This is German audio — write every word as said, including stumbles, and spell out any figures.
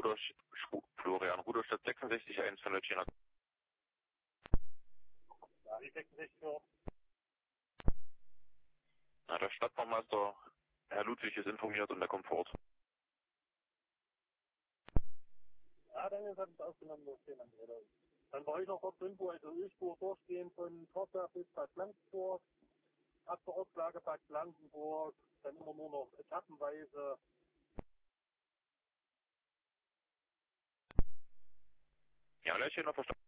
Rudolf, Florian Rudolstadt sechsundsechzig eins von der China. Ja, die sechsundsechzig für. Na, der Stadtbaumeister Herr Ludwig ist informiert und der kommt vor Ort. Ja, dann ist es aufgenommen, los, den Andrea. Dann war ich noch kurz Info, also Ölspur durchgehen von Torberg bis Bad Blankenburg, ab der Ortslage Bad Blankenburg, dann immer nur noch etappenweise. Ja, Leute, noch verstanden.